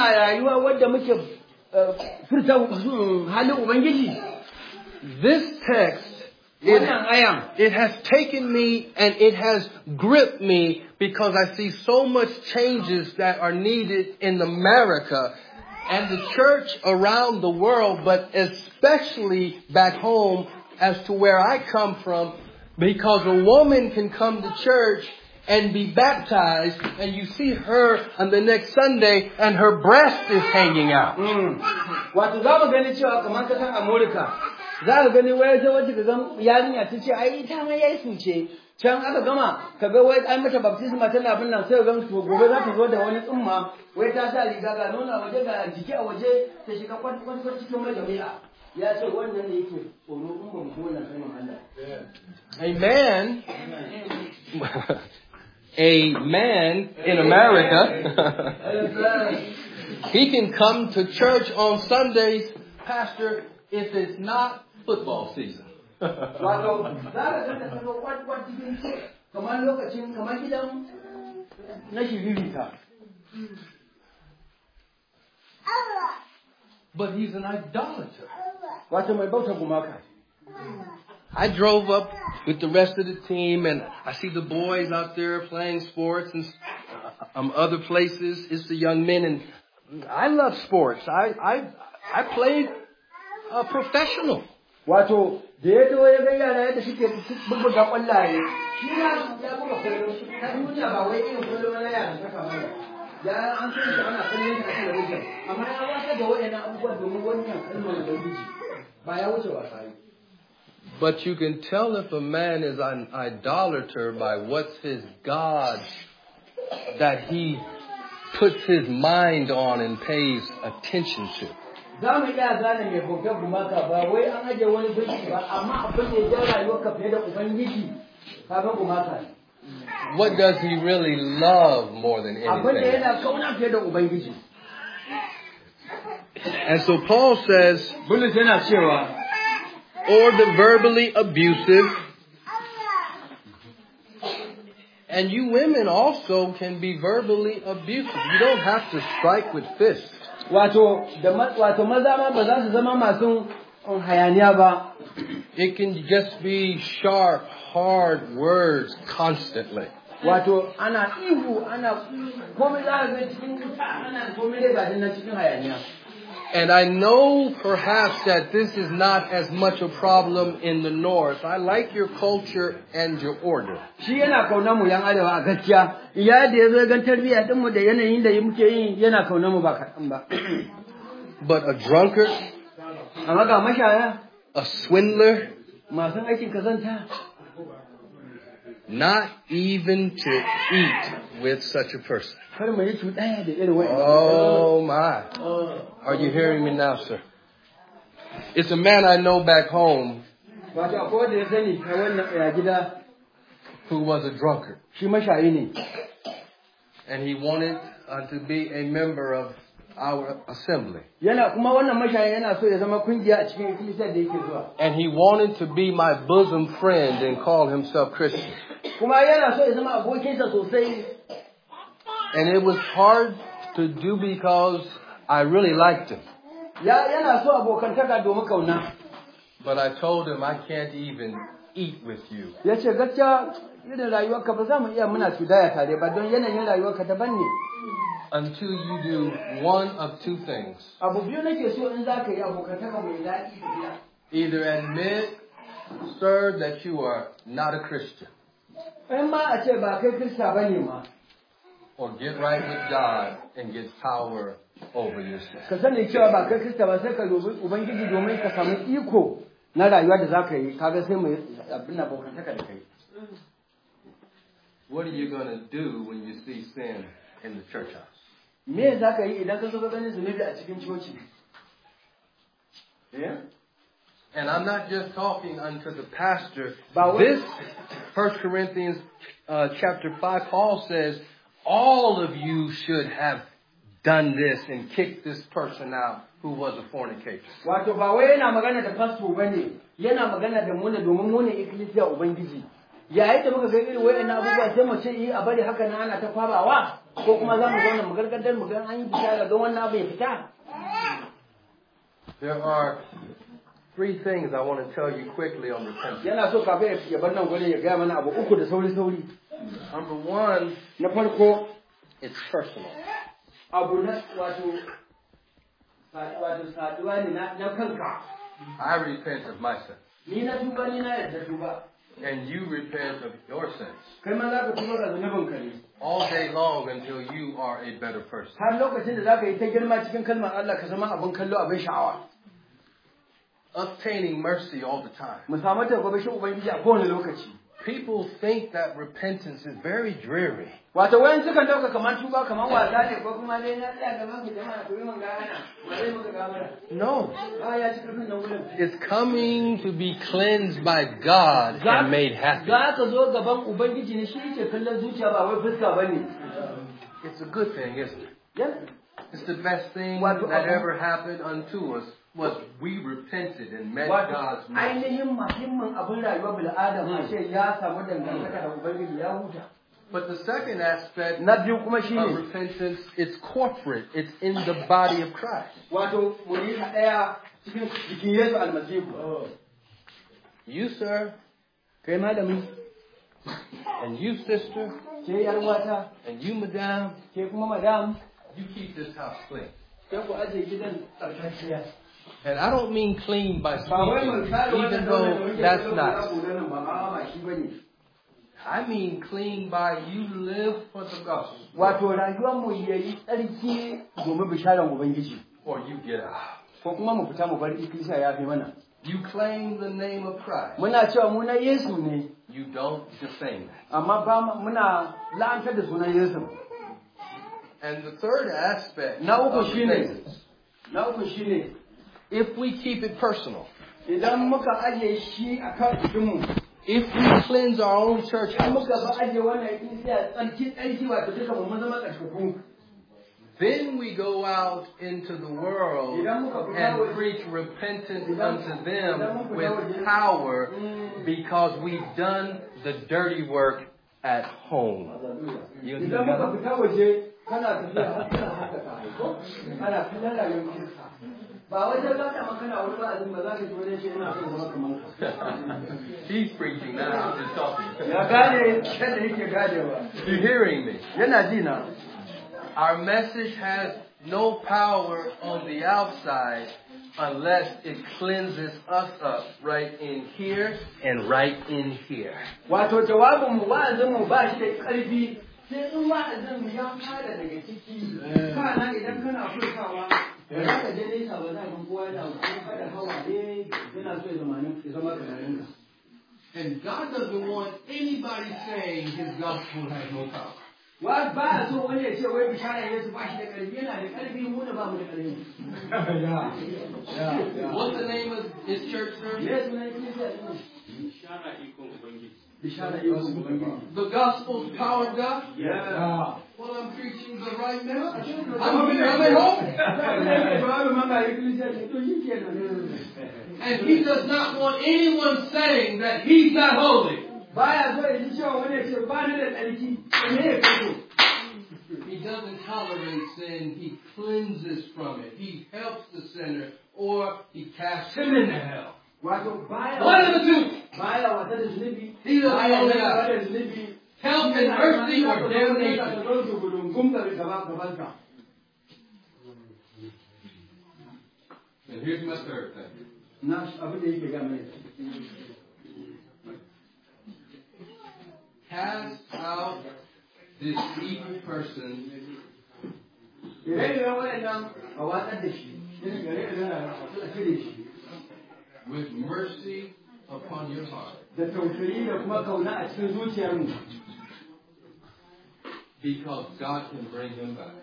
This text, it has taken me and it has gripped me because I see so much changes that are needed in America and the church around the world, but especially back home as to where I come from, because a woman can come to church and be baptized and you see her on the next Sunday and her breast is hanging out. Za ka gani wai sai wacce ka ga yarinya ta ce ai ita ma Yesu ce can aka gama ka ga wai ai mata baptisma tana bin nan sai ga gobe za ta zo da wani tsumma wai ta sa riga ga nuna waje ga jiki a waje ta shiga kwat cikin majami'a ya ce wannan ne yake tsoro in ba mu kona sanin Allah. A man in America, he can come to church on Sundays, Pastor, if it's not football season. But he's an idolater. I drove up with the rest of the team and I see the boys out there playing sports and other places. It's the young men and I love sports. I played professional. Wato da ya zo ya ga yara yadda suke buga kwallaye shi ya buga kwallo ta duniya ba wai irin kwallo na yara ta kama ba ya an san shi ana kallon shi a talabijin amma ya wata da waɗannan abubuwa domin wannan kalmar da biji ba ya wuce wasa yi. But you can tell if a man is an idolater by what's his God that he puts his mind on and pays attention to. Za mu iya gane mai bautar gumaka ba wai an ajiye wani gunki ba amma abin da ya ja rayuwarka fiye da Ubangiji kaga gumaka ne. What does he really love more than Abin da anything? yana kauna fiye da Ubangiji. And so Paul says, Bulus yana cewa or the verbally abusive. And you women also can be verbally abusive. You don't have to strike with fists. wato maza ma ba za su zama masu hayaniya ba. It can just be sharp, hard words constantly. Wato ana ihu ana komai za ka ga cikin wuta ana komai dai ba na cikin hayaniya. And I know perhaps that this is not as much a problem in the north. I like your culture and your order. Shi yana kauna mu yan arewa a gaskiya. Iya da yazo ga tarbiyya din mu da yanayin da muke yi yana kauna mu ba kaɗan ba. But a drunkard, Amma ga mashaya, a swindler, masu aikin kazanta, not even to eat with such a person. kar mu yi cuɗaya da irin wa'annan. Oh my. Are you hearing me now, sir? It's a man I know back home Wato akwai wanda ya sani a wannan ya gida who was a drunkard. shi mashayi ne. And he wanted to be a member of our assembly. Yana kuma wannan mashayi yana so ya zama kungiya a cikin ikkilisiyar da yake zuwa. And he wanted to be my bosom friend and call himself Christian. Kuma yana so ya zama abokinsa sosai. And it was hard to do because I really liked him. Yana so abokantaka domin kauna. But I told him I can't even eat with you. Ya ce gaskiya irin rayuwarka ba za mu iya muna cudaya tare ba don yanayin rayuwarka daban ne. Until you do one of two things. Abu biyu nake so in za ka yi abokantaka mai daɗi da biya. Either admit, sir, that you are not a Christian. In ma a ce ba kai Kirista ba ne ma. Or get right with God and get power over yourself. Ka sani cewa ba kai Kirista ba sai ka dubi Ubangiji domin ka samu iko na rayuwa da za ka yi. Kaga sai mu abin abokantaka da kai. What are you going to do when you see sin in the church house? Me za ka yi idan ka zo ka ganin zunubi a cikin coci? Yeah? And I'm not just talking unto the pastor. But This 1 Corinthians chapter 5, Paul says, all of you should have done this and kicked this person out who was a fornicator. Wato ba wai yana magana da pastor bane, yana magana da mu ne domin mu ne ikkilisiya Ubangiji. Yayin da muka ga irin wayannan abubuwa sai mu ce yi a bari haka nan ana ta kwabawa ko kuma za mu zauna mu gargadar mu ga an yi bishara don wannan abu ya fita. There are three things I want to tell you quickly on repentance. Yana so kafin ya bar nan gurin ya gaya mana abu uku da sauri. Number one, Na farko, it's personal. abu na wato saduwa ne na kanka. I repent of my sins. Ni na tuba ni na yadda tuba. And you repent of your sins. Kai ma za ka tuba ga zunubin ka ne. All day long until you are a better person. Har lokacin da za ka yi ta girma cikin kalmar Allah ka zama abin kallo abin sha'awa. Obtaining mercy all the time. Mu samu tabbashin Ubangiji a kowane lokaci. People think that repentance is very dreary. Wato wayan sukan dauka kamar tuba kamar wasa ne ko kuma dai na tsaya gaban ku jama'a ku yi mun gana. Ba zai muka gamara. No. Ya ci karfin nan gurin. It's coming to be cleansed by God and made happy. Za ka zo gaban Ubangiji ne shi yake kallon zuciya ba wai fuska bane. It's a good thing, isn't it? Yes. It's the best thing that ever happened unto us was we repented and met God's mercy. Ainihin muhimmin abin rayuwar bil'adam a ce ya samu dangantaka da Ubangiji ya huta. But the second aspect Na biyu kuma of shine repentance, it's corporate. It's in the body of Christ. wato mu yi haɗaya cikin jikin Yesu Almasihu. You, sir, Kai malami, and you, sister, ke yar wata, and you, madam, ke kuma madam, you keep this house clean. sai ku aje gidan tsarkakiya. And I don't mean clean by Ba wai mun speaking, kare even wannan though daular da that's muke not. daular nan ba ba shi bane. I mean clean by you live for the gospel. Wato rayuwar mu yayi tsarki domin bisharar Ubangiji. Or you get out. Ko kuma mu fita mu bar ikkilisiya ya fi mana. You claim the name of Christ. Muna cewa mu na Yesu ne. You don't defame that. Amma ba muna la'antar da sunan Yesu. And the third aspect Na of uku shine repentance, if we keep it personal, idan muka aje shi akan jikinmu, if we cleanse our own church in muka house, ba aje wannan ikkilisiya tsarki wato duka mu zama tsarkaku. then we go out into the world and preach repentance unto them with power because we've done the dirty work at home. You Idan muka fita waje kana tafiya har kana haka ka haiko, kana kallon rayuwar kirka. Ba wajen za ka makana wani ba'azin ba za ka ji wani shi yana son zama kamar ka. He's preaching now, I'm just talking. Ya gane yadda yake ganewa. You're hearing me. Yana ji na. Our message has no power on the outside unless it cleanses us up right in here and right in here. Wato jawabinmu wa'azinmu ba shi da ƙarfi sai in wa'azin ya fara daga ciki. Kana idan kana furtawa ba za ka je nesa ba za ka kowa yana kada hawaye yana so ya zama kanarinka. And God doesn't want anybody saying his gospel has no power. Wa ba so wani ya ce wai bishara Yesu ba shi da ƙarfi yana da ƙarfi mu da ba mu da ƙarfi. What's the name of his church service? Yesu ne Bishara ikon Ubangiji. The gospel's power of God? Yeah. Well, I'm preaching the right message. I'm at home. home. And he does not want anyone saying that he's not holy. He doesn't tolerate sin. He cleanses from it. He helps the sinner, or he casts him into hell. One of the two. These are the only options. Help and mercy or damnation. And here's my third thing. Cast out this evil person with mercy upon your heart. Because God can bring him back.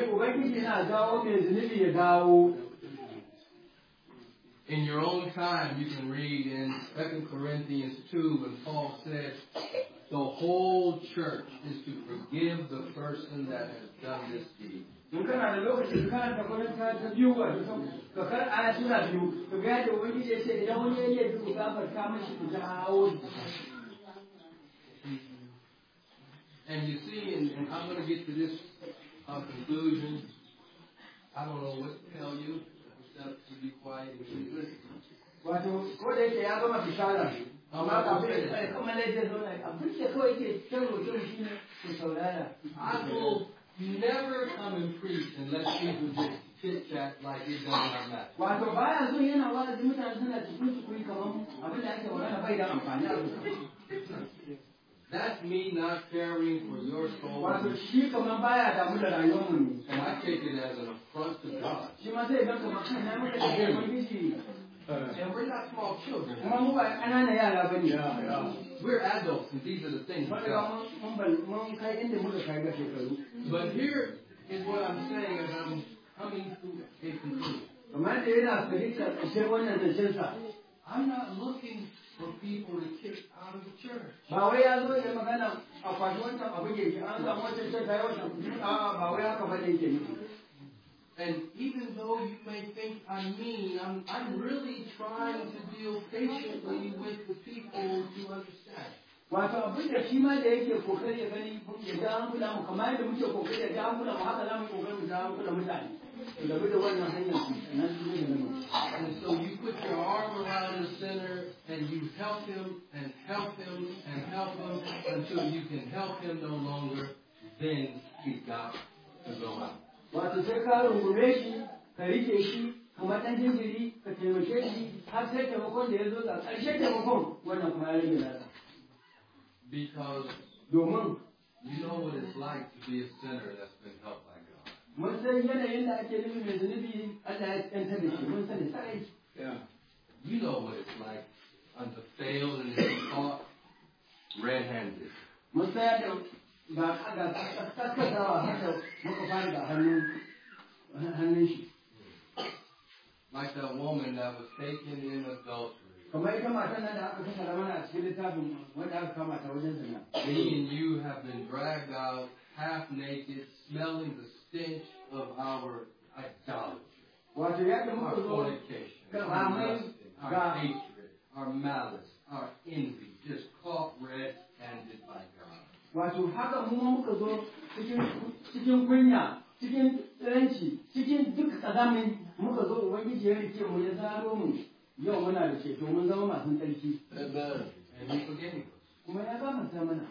In your own time, you can read in 2 Corinthians 2 when Paul said, the whole church is to forgive the person that has done this deed. And you see, and I'm going to get to this conclusion. I don't know what to tell you, except to be quiet and keep listening. I will never come and preach and let people just chit chat like it does not matter. That's me not caring for your soul. And I take it as an affront to God. And we're not small children. We're adults, and these are the things of God. But here is what I'm saying as I'm coming to a conclusion. I'm not looking for people to kick out of the church. And even though you may think I'm mean, I'm really trying to deal patiently with the people to understand. Wato abin da shi ma da yake kokari ya gani ya ja hankula mu kamar yadda muke kokari ya ja hankula mu haka za mu kokari mu ja hankula mutane. Da wannan hanyar And so you put your arm around the sinner and you help him and help him and help him until you can help him no longer. Then he's got to go out. Wato wato sai ka rungume shi ka rike shi kamar ɗan jinjiri ka taimake shi har sai taimakon da ya zo ga ƙarshen taimakon wannan kuma ya rage nasa. Because Domin you know what it's like to be a sinner that's been helped by God. mun san yanayin da ake nufi mai zunubi Allah ya tsantar da shi mun sani sarai. You know what it's like to fail and be caught red-handed. Mun san yadda ga kaskasawa haka muka fara da hannun shi. Like that woman that was taken in adultery. Kamar ita matan nan da aka kasa mana a cikin littafin wanda aka kama ta wajen zina. Me and you have been dragged out half naked, smelling the stench of our idolatry. Wato yadda Our muka zo fornication, ga our ramai lust, our hatred, our malice, our envy, just caught red-handed by God. wato haka mu muka zo cikin kunya, cikin tsiranci, cikin duk tsazamin muka zo Ubangiji ya rike mu ya zaro mu yau muna da ceto mun zama masu tsarki. And He forgave us. Kuma ya gafarta mana.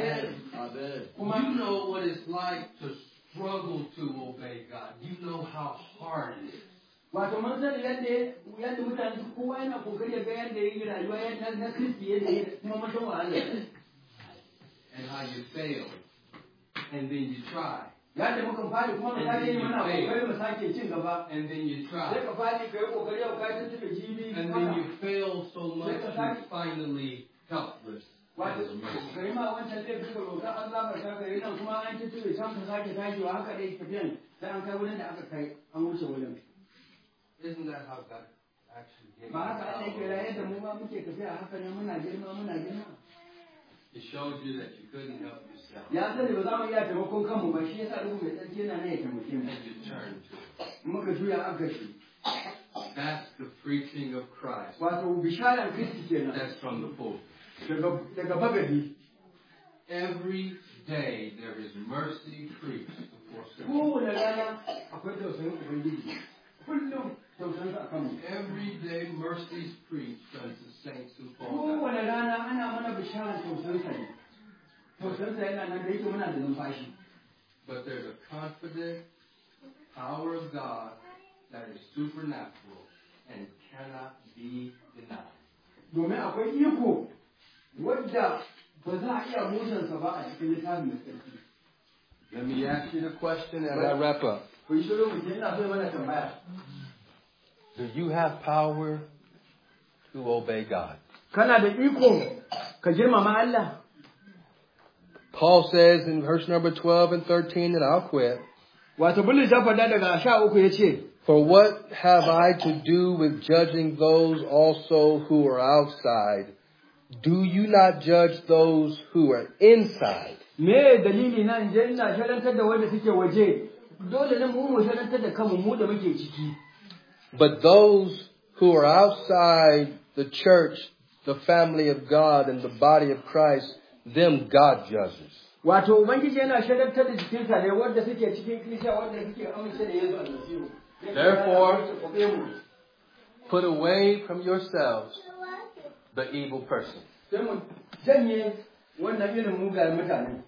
You know what it's like to struggle to obey God. You know how hard it is. Wato mun sani yadda mutane kowa yana kokari ya ga yadda yi rayuwa yadda na Kristi yadda yi kuma mutum wahala. And how you fail. And then you try. Yadda muka fadi kuma mu sake yi mana kokari mu sake cin gaba. And then you Sai try. ka fadi ka yi kokari yau ka tafi jibi. And then you fail so much you're finally helpless. Wato kai ma wancan zai fi roƙa an zafarta ka yi nan kuma an ci tuwe can ka sake takewa haka dai tafiyan sai an kai wurin da aka kai an wuce wurin. Isn't that how God actually gave Ba haka Allah us yake raye da mu ma muke tafiya haka ne muna girma. It showed you that you couldn't help yourself. Ya sani ba za mu iya taimakon kanmu ba shi yasa ruhu mai tsarki yana ne ya taimake mu. And you turned to it. Muka juya aka shi. That's the preaching of Christ. Wato bisharar Kristi kenan. That's from the pulpit. Daga bagadi. Every day there is mercy preached before sinners. Kowane rana akwai tausayin Ubangiji. Kullum tausayin sa akan mu. Every day mercy is preached unto saints who fall down. Kowane rana ana mana bisharar tausayin sa ne. Tausayin sa yana nan da yake muna da numfashi. But there's a confident power of God that is supernatural and cannot be denied. Domin akwai iko wadda ba za a iya musansa ba a cikin littafin mai tsarki. Let me ask you the question as I wrap up. Ku yi shiru mutum ina so mana tambaya. Do you have power to obey God? Kana da iko ka girmama Allah? Paul says in verse number 12 and 13, and I'll quit. Wato Bulus ya faɗa daga 13 ya ce, For what have I to do with judging those also who are outside? Do you not judge those who are inside? Me dalili na in je ina sharantar da wanda suke waje, dole ne mu sharantar da kanmu mu da muke ciki. But those who are outside the church, the family of God and the body of Christ, them God judges. Wato Ubangiji yana sharantar da jikinsa ne wanda suke cikin Kiristiya wanda suke amince da Yesu Almasihu. Therefore, put away from yourselves the evil person. Sai mu janye wannan irin mugayen mutane.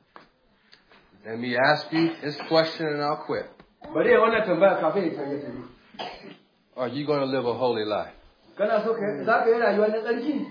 Let me ask you this question and I'll quit. Bari ya wannan tambaya kafin ya tafi. Are you going to live a holy life? Kana so za ka yi rayuwa na tsarki?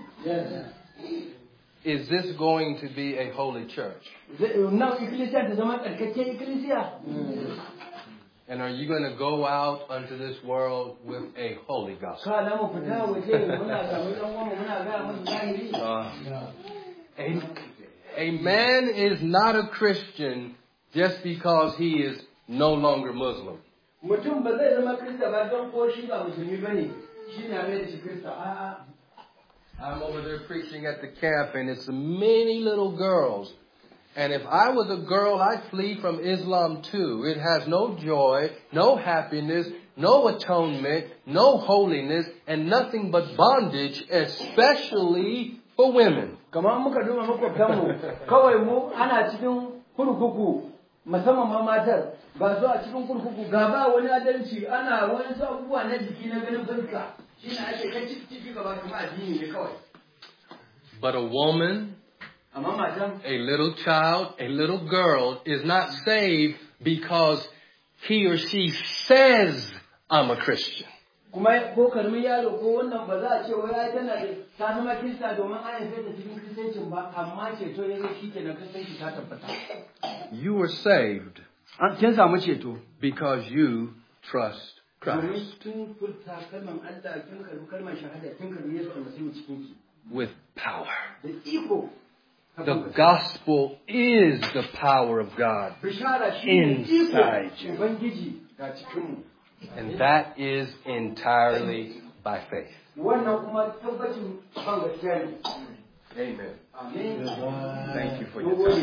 Is this going to be a holy church? Nan ikkilisiya ta zama tsarkakken ikkilisiya. And are you going to go out unto this world with a holy gospel? Kana mu fita waje muna ga mu dan uwanmu muna ga musu zahiri. A man is not a Christian just because he is no longer Muslim. Mutum ba zai zama Kirista ba don ko shi ba musulmi bane. Shi ne mai shi Kirista. A'a. I'm over there preaching at the camp and it's many little girls. And if I was a girl, I'd flee from Islam too. It has no joy, no happiness, no atonement, no holiness, and nothing but bondage, especially for women. Kamar muka duba makwabtanmu, kawai mu ana cikin kurkuku, musamman ma matar, ba zuwa cikin kurkuku, ga ba wani adalci, ana wani abubuwa na jiki na ganin fuska, shi ne ake kan ciki gaba kuma addini ne kawai. But a woman, Amma matan, a little child, a little girl is not saved because he or she says, I'm a Christian. Kuma ko karamin yaro ko wannan ba za a ce wai ai tana da ta zama Kirista domin an haife ta cikin Kiristancin ba, amma ceto ya zo shi ke da Kiristanci ta tabbata. You were saved Kin samu ceto. because you trust Christ. Domin kin furta kalmar Allah, kin karbi kalmar shahada, kin karbi Yesu Almasihu cikin ki. With power. Da iko. The gospel is the power of God. Bishara shi ne inside you. iko Ubangiji ga cikin mu. And that is entirely by faith. Wannan kuma tabbacin ban gaskiya ne. Amen. Amen. Thank you for your time.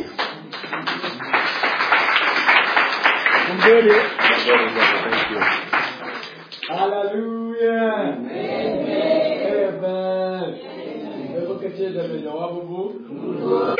Thank you. Hallelujah. Amen. Amen. Da muka ce da mai jawabu